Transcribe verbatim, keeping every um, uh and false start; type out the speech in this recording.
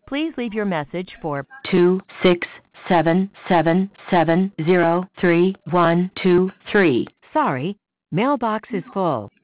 Please leave your message for two six seven seven seven zero three one two three. Sorry, mailbox is full.